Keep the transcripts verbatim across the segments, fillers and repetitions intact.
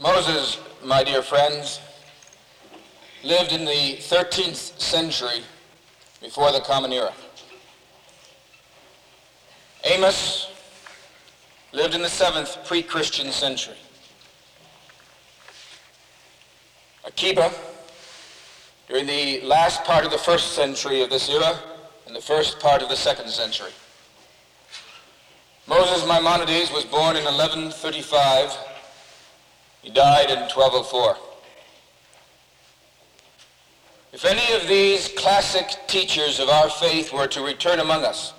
Moses, my dear friends, lived in the thirteenth century before the Common Era. Amos lived in the seventh pre-Christian century. Akiba, during the last part of the first century of this era and the first part of the second century. Moses Maimonides was born in eleven thirty-five. He died in twelve oh four. If any of these classic teachers of our faith were to return among us,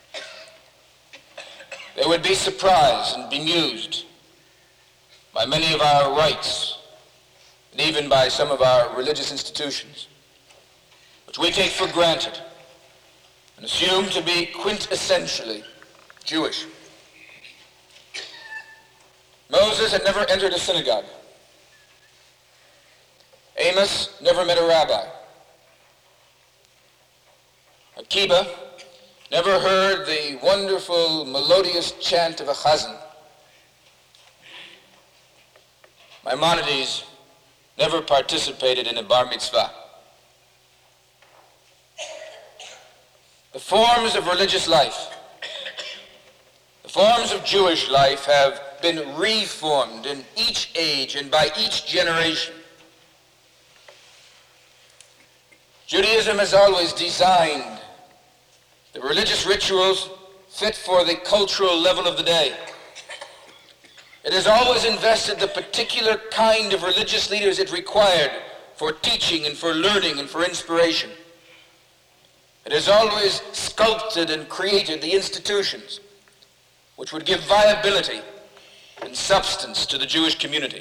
they would be surprised and bemused by many of our rites and even by some of our religious institutions, which we take for granted and assume to be quintessentially Jewish. Moses had never entered a synagogue. Amos never met a rabbi. Akiba never heard the wonderful melodious chant of a chazan. Maimonides never participated in a bar mitzvah. The forms of religious life, the forms of Jewish life have been reformed in each age and by each generation. Judaism has always designed the religious rituals fit for the cultural level of the day. It has always invested the particular kind of religious leaders it required for teaching and for learning and for inspiration. It has always sculpted and created the institutions which would give viability and substance to the Jewish community.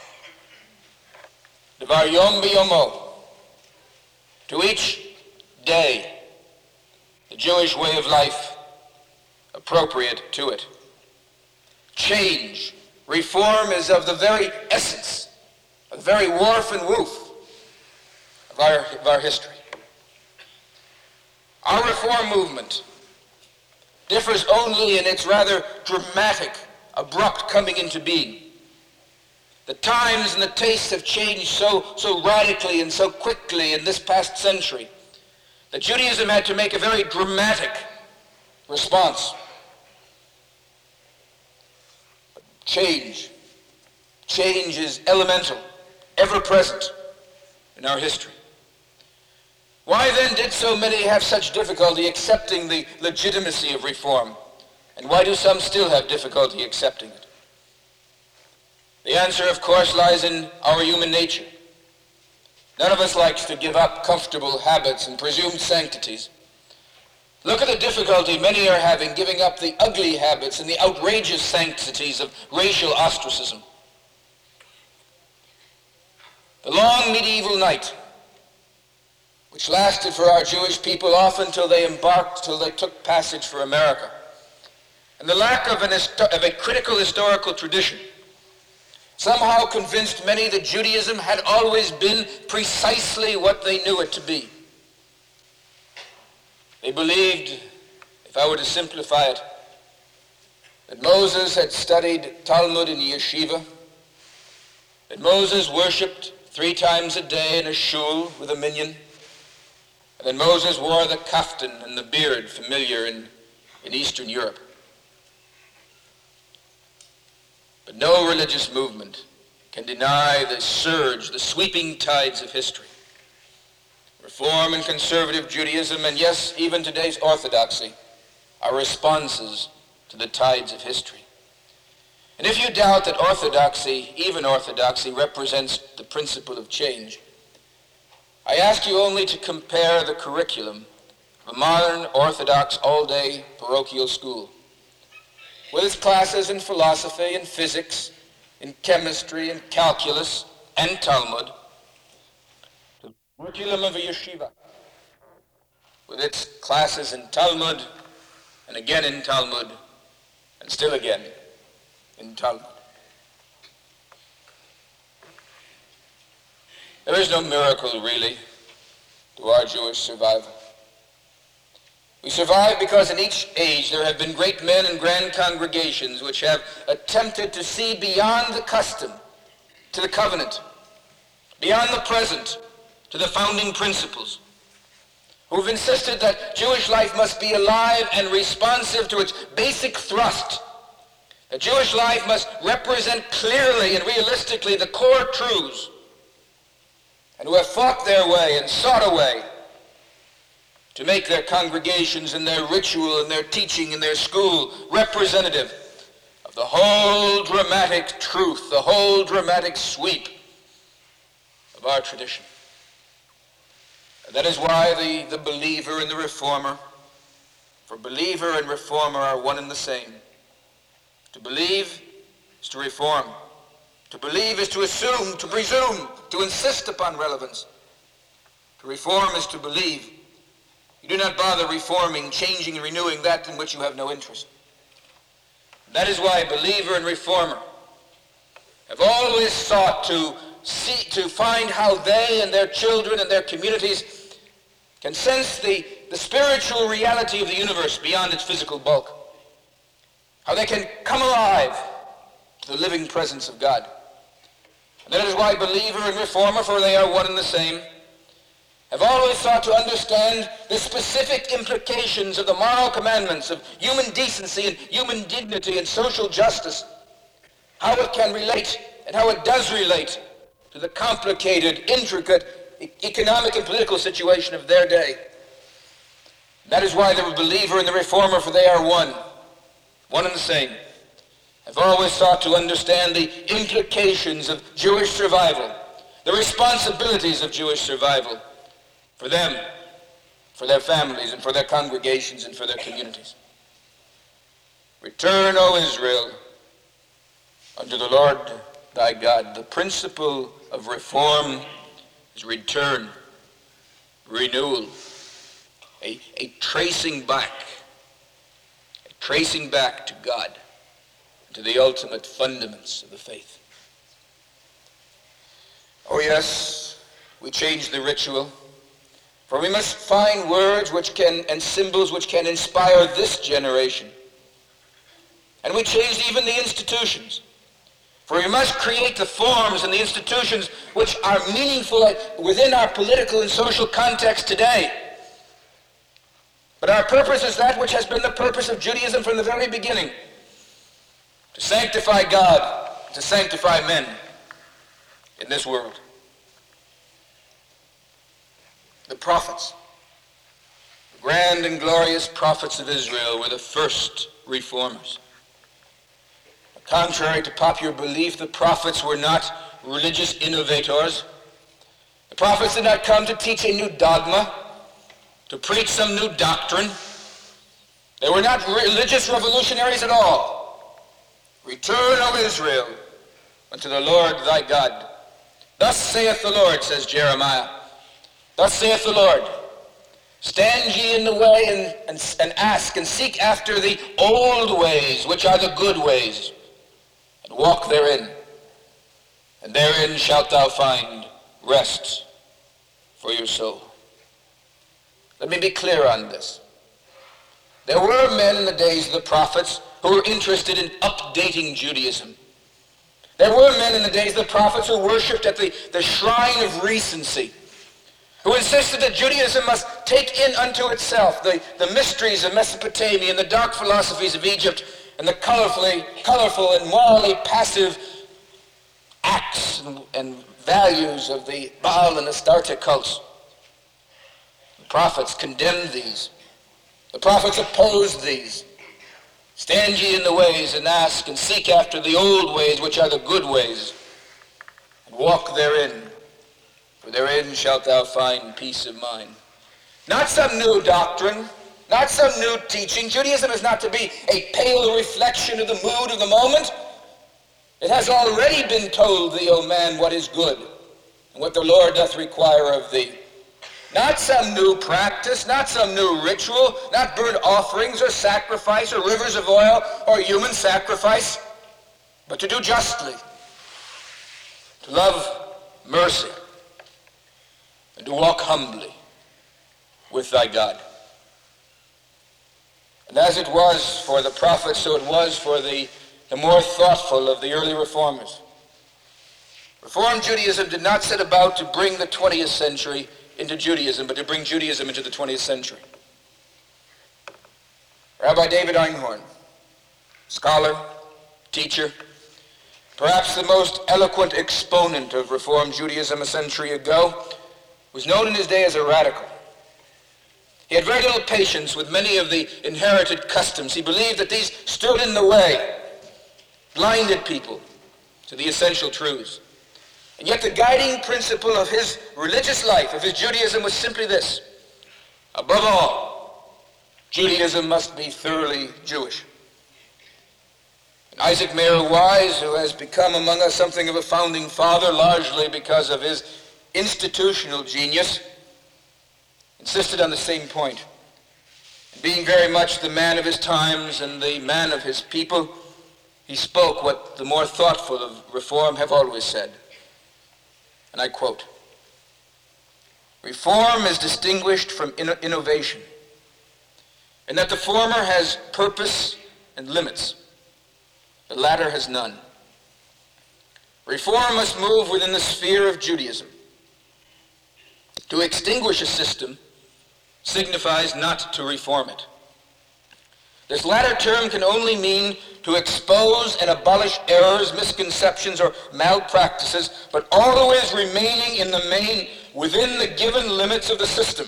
Devar yom b'yomo, to each day, the Jewish way of life appropriate to it. Change, reform is of the very essence, of the very warp and woof of our, of our history. Our reform movement differs only in its rather dramatic, abrupt coming into being. The times and the tastes have changed so, so radically and so quickly in this past century that Judaism had to make a very dramatic response. Change. Change is elemental, ever present in our history. Why then did so many have such difficulty accepting the legitimacy of reform? And why do some still have difficulty accepting it? The answer, of course, lies in our human nature. None of us likes to give up comfortable habits and presumed sanctities. Look at the difficulty many are having giving up the ugly habits and the outrageous sanctities of racial ostracism. The long medieval night, which lasted for our Jewish people often till they embarked, till they took passage for America, and the lack of, an histo- of a critical historical tradition somehow convinced many that Judaism had always been precisely what they knew it to be. They believed, if I were to simplify it, that Moses had studied Talmud in yeshiva, that Moses worshipped three times a day in a shul with a minyan, and that Moses wore the kaftan and the beard familiar in, in Eastern Europe. But no religious movement can deny the surge, the sweeping tides of history. Reform and conservative Judaism, and yes, even today's orthodoxy, are responses to the tides of history. And if you doubt that orthodoxy, even orthodoxy, represents the principle of change, I ask you only to compare the curriculum of a modern Orthodox all-day parochial school with its classes in philosophy and physics, in chemistry and calculus and Talmud, the curriculum of a yeshiva with its classes in Talmud and again in Talmud and still again in Talmud. There is no miracle, really, to our Jewish survival. We survive because in each age there have been great men and grand congregations which have attempted to see beyond the custom to the covenant, beyond the present to the founding principles, who've insisted that Jewish life must be alive and responsive to its basic thrust. That Jewish life must represent clearly and realistically the core truths, and who have fought their way and sought a way to make their congregations and their ritual and their teaching and their school representative of the whole dramatic truth, the whole dramatic sweep of our tradition. And that is why the, the believer and the reformer, for believer and reformer are one and the same. To believe is to reform. To believe is to assume, to presume, to insist upon relevance. To reform is to believe. You do not bother reforming, changing, and renewing that in which you have no interest. That is why believer and reformer have always sought to see, to find how they and their children and their communities can sense the, the spiritual reality of the universe beyond its physical bulk. How they can come alive to the living presence of God. And that is why believer and reformer, for they are one and the same, have always sought to understand the specific implications of the moral commandments of human decency and human dignity and social justice, how it can relate and how it does relate to the complicated, intricate economic and political situation of their day. That is why the believer and the reformer, for they are one, one and the same, have always sought to understand the implications of Jewish survival, the responsibilities of Jewish survival for them, for their families, and for their congregations, and for their communities. Return, O Israel, unto the Lord thy God. The principle of reform is return, renewal, a, a tracing back, a tracing back to God, to the ultimate fundaments of the faith. Oh yes, we change the ritual, for we must find words which can, and symbols which can inspire this generation. And we changed even the institutions. For we must create the forms and the institutions which are meaningful within our political and social context today. But our purpose is that which has been the purpose of Judaism from the very beginning: to sanctify God, to sanctify men in this world. The prophets, the grand and glorious prophets of Israel, were the first reformers. Contrary to popular belief, the prophets were not religious innovators. The prophets did not come to teach a new dogma, to preach some new doctrine. They were not religious revolutionaries at all. Return, O Israel, unto the Lord thy God. Thus saith the Lord, says Jeremiah. Thus saith the Lord, stand ye in the way and, and, and ask and seek after the old ways, which are the good ways, and walk therein, and therein shalt thou find rest for your soul. Let me be clear on this. There were men in the days of the prophets who were interested in updating Judaism. There were men in the days of the prophets who worshipped at the, the shrine of recency, who insisted that Judaism must take in unto itself the, the mysteries of Mesopotamia and the dark philosophies of Egypt and the colorfully, colorful and morally passive acts and, and values of the Baal and Astarte cults. The prophets condemned these. The prophets opposed these. Stand ye in the ways and ask and seek after the old ways, which are the good ways, and walk therein, for therein shalt thou find peace of mind. Not some new doctrine, not some new teaching. Judaism is not to be a pale reflection of the mood of the moment. It has already been told thee, O man, what is good, and what the Lord doth require of thee. Not some new practice, not some new ritual, not burnt offerings or sacrifice or rivers of oil or human sacrifice, but to do justly, to love mercy, and to walk humbly with thy God. And as it was for the prophets, so it was for the, the more thoughtful of the early reformers. Reform Judaism did not set about to bring the twentieth century into Judaism, but to bring Judaism into the twentieth century. Rabbi David Einhorn, scholar, teacher, perhaps the most eloquent exponent of Reform Judaism a century ago, was known in his day as a radical. He had very little patience with many of the inherited customs. He believed that these stood in the way, blinded people to the essential truths. And yet the guiding principle of his religious life, of his Judaism, was simply this: above all, Judaism must be thoroughly Jewish. And Isaac Mayer Wise, who has become among us something of a founding father, largely because of his institutional genius, insisted on the same point. Being very much the man of his times and the man of his people, he spoke what the more thoughtful of Reform have always said. And I quote, "Reform is distinguished from in- innovation in that the former has purpose and limits. The latter has none. Reform must move within the sphere of Judaism. To extinguish a system signifies not to reform it. This latter term can only mean to expose and abolish errors, misconceptions, or malpractices, but always remaining in the main within the given limits of the system.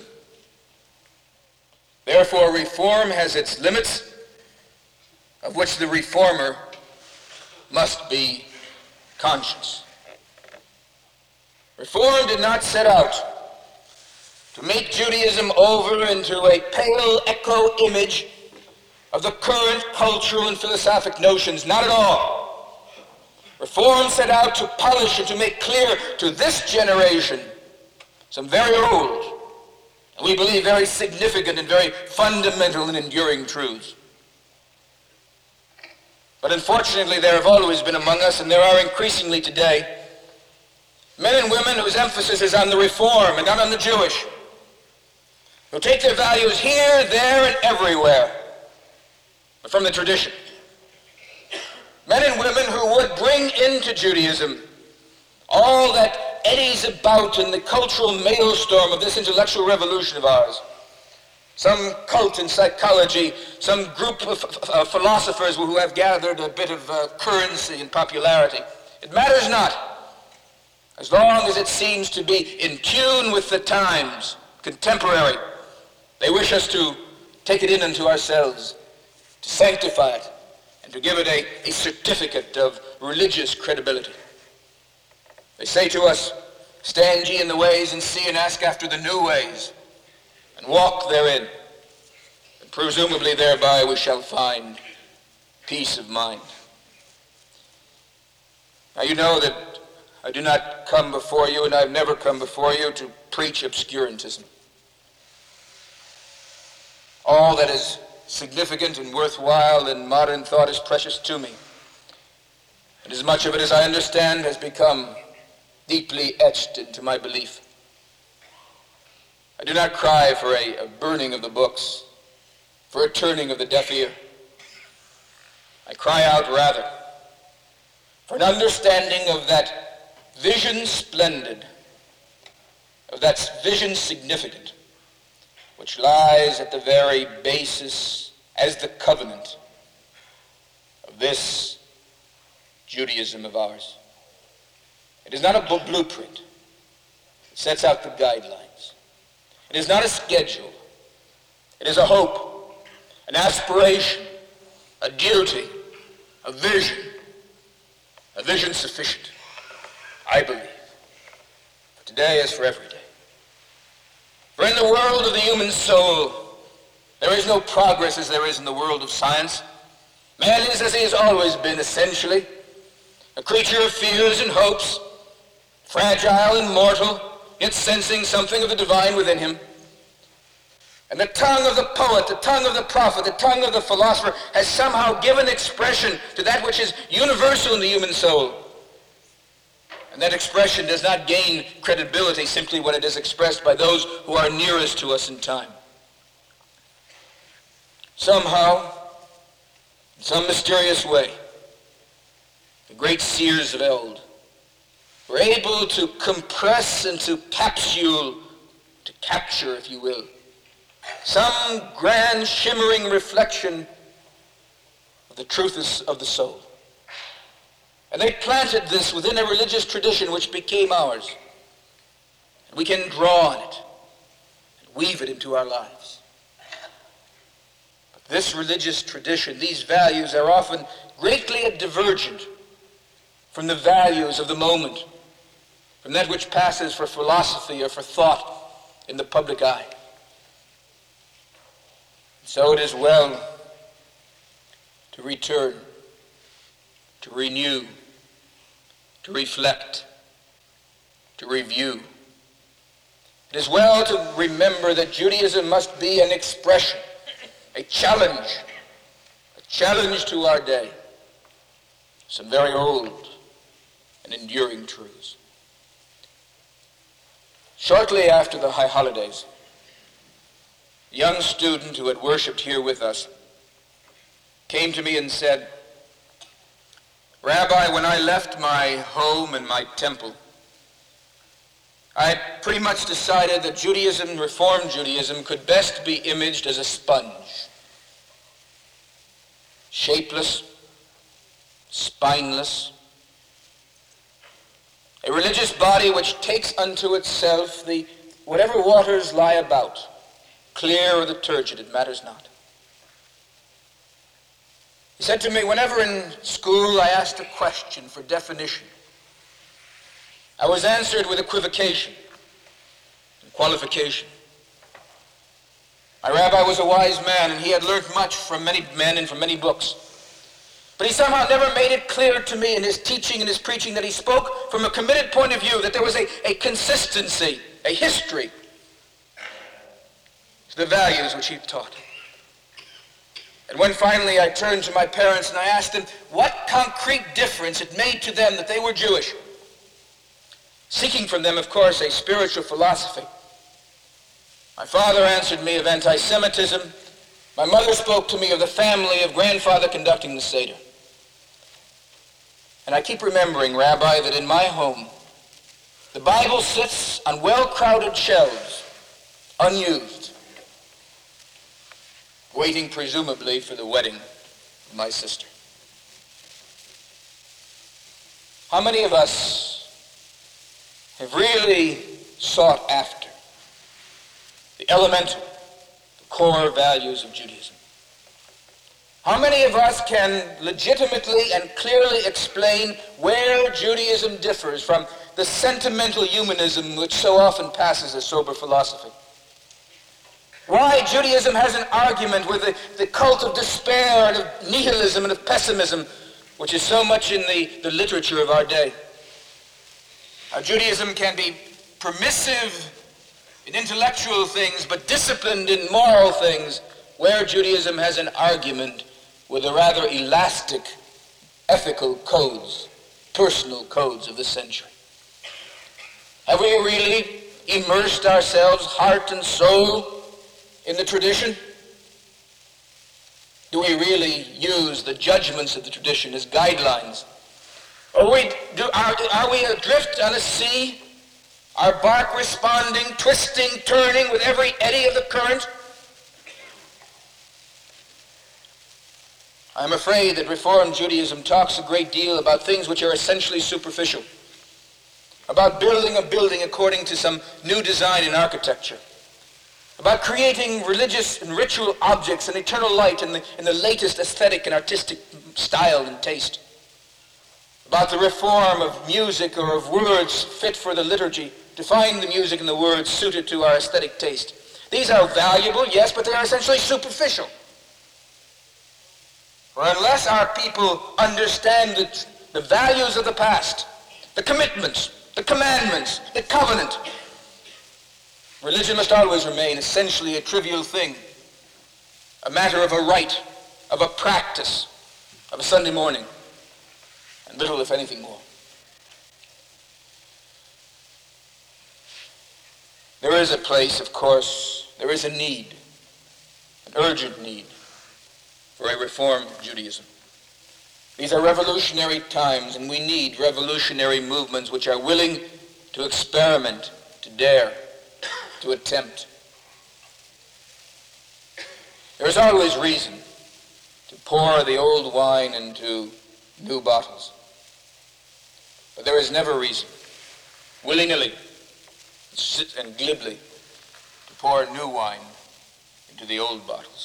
Therefore, reform has its limits, of which the reformer must be conscious." Reform did not set out to make Judaism over into a pale echo image of the current cultural and philosophic notions. Not at all. Reform set out to polish and to make clear to this generation some very old, and we believe very significant and very fundamental and enduring truths. But unfortunately, there have always been among us, and there are increasingly today, men and women whose emphasis is on the reform and not on the Jewish, who take their values here, there, and everywhere, but from the tradition. Men and women who would bring into Judaism all that eddies about in the cultural maelstrom of this intellectual revolution of ours. Some cult in psychology, some group of uh, philosophers who have gathered a bit of uh, currency and popularity. It matters not, as long as it seems to be in tune with the times, contemporary. They wish us to take it in unto ourselves, to sanctify it, and to give it a, a certificate of religious credibility. They say to us, "Stand ye in the ways and see and ask after the new ways, and walk therein, and presumably thereby we shall find peace of mind." Now you know that I do not come before you, and I've never come before you to preach obscurantism. All that is significant and worthwhile in modern thought is precious to me. And as much of it as I understand has become deeply etched into my belief. I do not cry for a, a burning of the books, for a turning of the deaf ear. I cry out rather for an understanding of that vision splendid, of that vision significant, which lies at the very basis as the covenant of this Judaism of ours. It is not a blueprint. It sets out the guidelines. It is not a schedule. It is a hope, an aspiration, a duty, a vision, a vision sufficient, I believe, for today as for every day. For in the world of the human soul, there is no progress as there is in the world of science. Man is as he has always been, essentially, a creature of fears and hopes, fragile and mortal, yet sensing something of the divine within him. And the tongue of the poet, the tongue of the prophet, the tongue of the philosopher has somehow given expression to that which is universal in the human soul. And that expression does not gain credibility simply when it is expressed by those who are nearest to us in time. Somehow, in some mysterious way, the great seers of old, were able to compress and to capsule, to capture, if you will, some grand shimmering reflection of the truth of the soul. And they planted this within a religious tradition which became ours. And we can draw on it and weave it into our lives. But this religious tradition, these values are often greatly divergent from the values of the moment, from that which passes for philosophy or for thought in the public eye. So it is well to return, to renew, to reflect, to review. It is well to remember that Judaism must be an expression, a challenge, a challenge to our day. Some very old and enduring truths. Shortly after the high holidays, a young student who had worshipped here with us came to me and said, "Rabbi, when I left my home and my temple, I pretty much decided that Judaism, Reformed Judaism, could best be imaged as a sponge. Shapeless, spineless, a religious body which takes unto itself the whatever waters lie about, clear or the turgid, it matters not." He said to me, whenever in school I asked a question for definition, I was answered with equivocation and qualification. My rabbi was a wise man, and he had learned much from many men and from many books. But he somehow never made it clear to me in his teaching and his preaching that he spoke from a committed point of view, that there was a, a consistency, a history to the values which he taught. And when finally I turned to my parents and I asked them what concrete difference it made to them that they were Jewish, seeking from them, of course, a spiritual philosophy, my father answered me of anti-Semitism. My mother spoke to me of the family of grandfather conducting the Seder. And I keep remembering, Rabbi, that in my home, the Bible sits on well-crowded shelves, unused, waiting presumably for the wedding of my sister. How many of us have really sought after the elemental, the core values of Judaism? How many of us can legitimately and clearly explain where Judaism differs from the sentimental humanism which so often passes as sober philosophy? Why Judaism has an argument with the, the cult of despair and of nihilism and of pessimism, which is so much in the, the literature of our day? How Judaism can be permissive in intellectual things, but disciplined in moral things, where Judaism has an argument with the rather elastic ethical codes, personal codes of the century. Have we really immersed ourselves, heart and soul, in the tradition? Do we really use the judgments of the tradition as guidelines? Or we, do, are, are we adrift on a sea, our bark responding, twisting, turning with every eddy of the current? I'm afraid that Reformed Judaism talks a great deal about things which are essentially superficial, about building a building according to some new design in architecture, about creating religious and ritual objects and eternal light in the, in the latest aesthetic and artistic style and taste, about the reform of music or of words fit for the liturgy, to find the music and the words suited to our aesthetic taste. These are valuable, yes, but they are essentially superficial. For unless our people understand the, the values of the past, the commitments, the commandments, the covenant, religion must always remain essentially a trivial thing, a matter of a rite, of a practice, of a Sunday morning, and little, if anything, more. There is a place, of course, there is a need, an urgent need, for a reformed Judaism. These are revolutionary times, and we need revolutionary movements which are willing to experiment, to dare, to attempt. There is always reason to pour the old wine into new bottles. But there is never reason, willy-nilly and glibly, to pour new wine into the old bottles.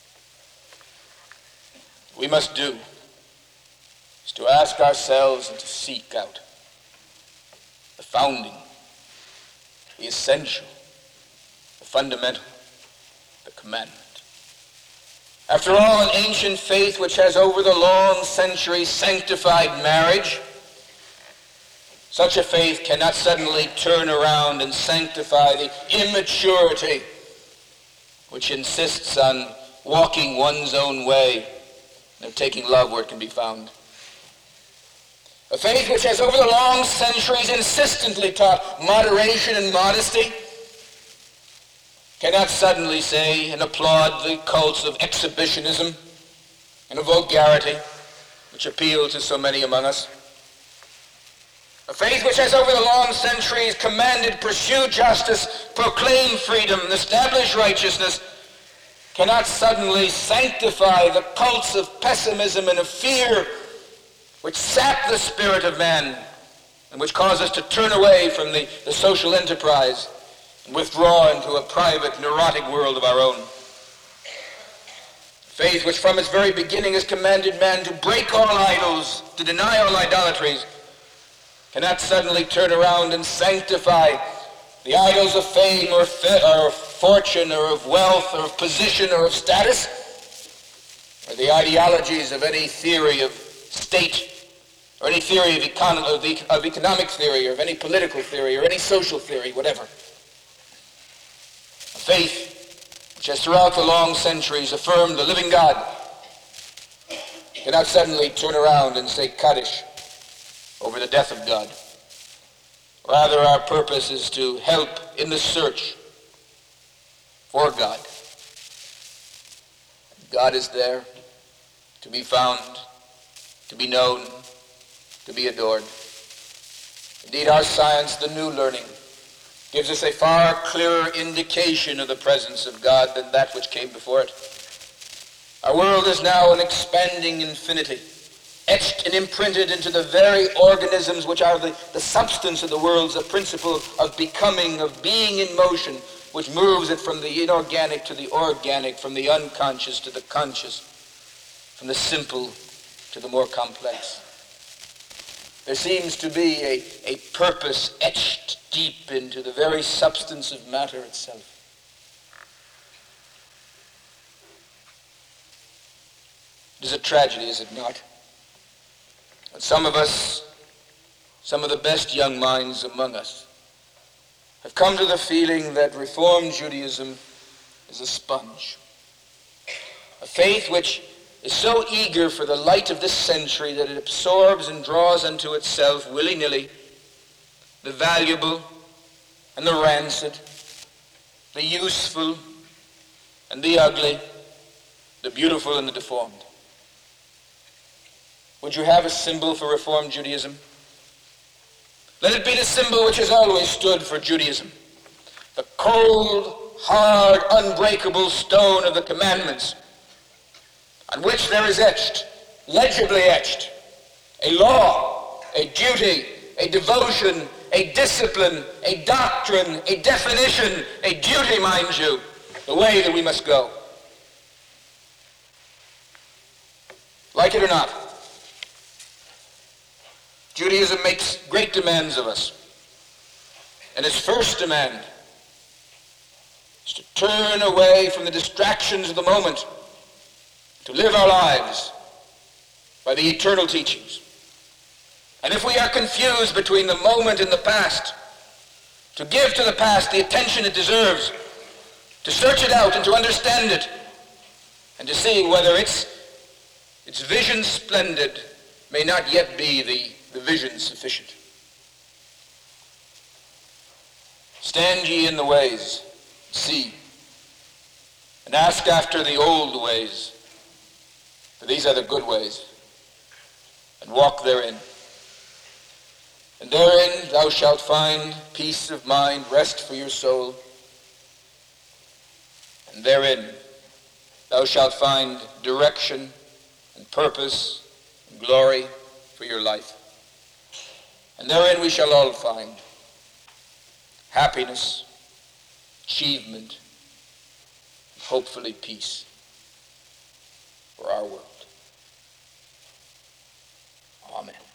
What we must do is to ask ourselves and to seek out the founding, the essential, the fundamental, the commandment. After all, an ancient faith which has over the long centuries sanctified marriage, such a faith cannot suddenly turn around and sanctify the immaturity which insists on walking one's own way and taking love where it can be found. A faith which has over the long centuries insistently taught moderation and modesty cannot suddenly say and applaud the cults of exhibitionism and of vulgarity which appeal to so many among us. A faith which has over the long centuries commanded, pursue justice, proclaim freedom, and establish righteousness, cannot suddenly sanctify the cults of pessimism and of fear which sap the spirit of man and which cause us to turn away from the, the social enterprise and withdraw into a private, neurotic world of our own. Faith which from its very beginning has commanded man to break all idols, to deny all idolatries, cannot suddenly turn around and sanctify the idols of fame or, fi- or fortune or of wealth or of position or of status, or the ideologies of any theory of state or any theory of, econ- of, the, of economic theory or of any political theory or any social theory, whatever. A faith which has throughout the long centuries affirmed the living God cannot suddenly turn around and say Kaddish over the death of God. Rather, our purpose is to help in the search for God. God is there to be found, to be known, to be adored. Indeed, our science, the new learning, gives us a far clearer indication of the presence of God than that which came before it. Our world is now an expanding infinity, etched and imprinted into the very organisms which are the, the substance of the world's a principle of becoming, of being in motion, which moves it from the inorganic to the organic, from the unconscious to the conscious, from the simple to the more complex. There seems to be a, a purpose etched deep into the very substance of matter itself. It is a tragedy, is it not? And some of us, some of the best young minds among us, have come to the feeling that Reformed Judaism is a sponge. A faith which is so eager for the light of this century that it absorbs and draws unto itself willy-nilly the valuable and the rancid, the useful and the ugly, the beautiful and the deformed. Would you have a symbol for Reformed Judaism? Let it be the symbol which has always stood for Judaism. The cold, hard, unbreakable stone of the commandments, on which there is etched, legibly etched, a law, a duty, a devotion, a discipline, a doctrine, a definition, a duty, mind you, the way that we must go. Like it or not, Judaism makes great demands of us. And its first demand is to turn away from the distractions of the moment, to live our lives by the eternal teachings. And if we are confused between the moment and the past, to give to the past the attention it deserves, to search it out and to understand it, and to see whether its, its vision splendid may not yet be the, the vision sufficient. Stand ye in the ways, see, and ask after the old ways, for these are the good ways. and walk therein. And therein thou shalt find peace of mind, rest for your soul. And therein thou shalt find direction and purpose and glory for your life. And therein we shall all find happiness, achievement, and hopefully peace for our world. Amen.